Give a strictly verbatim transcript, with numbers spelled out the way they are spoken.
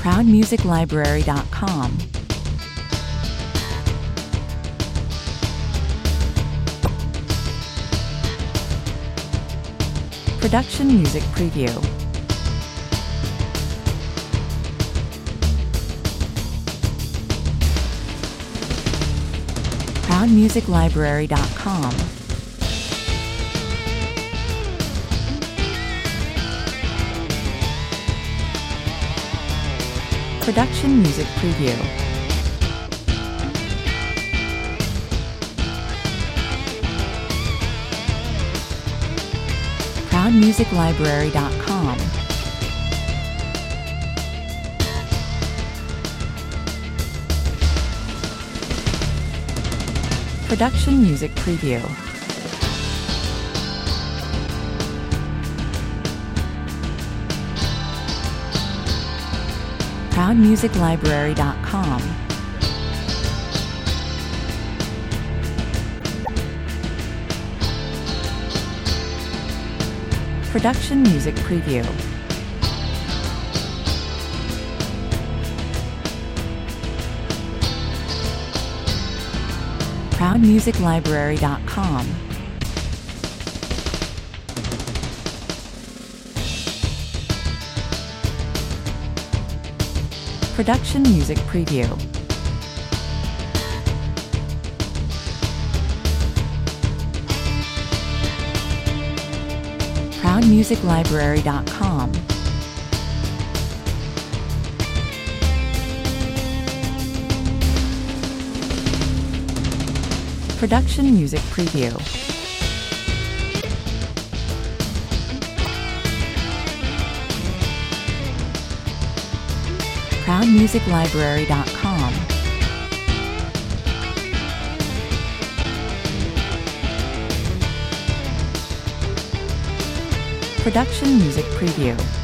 proud music library dot com, Production Music Preview, proud music library dot com, Production Music Preview, proud music library dot com, Production Music Preview, proud music library dot com, Production Music Preview, proud music library dot com, Production Music Preview, proud music library dot com, Production Music Preview, proud music library dot com, Production Music Preview.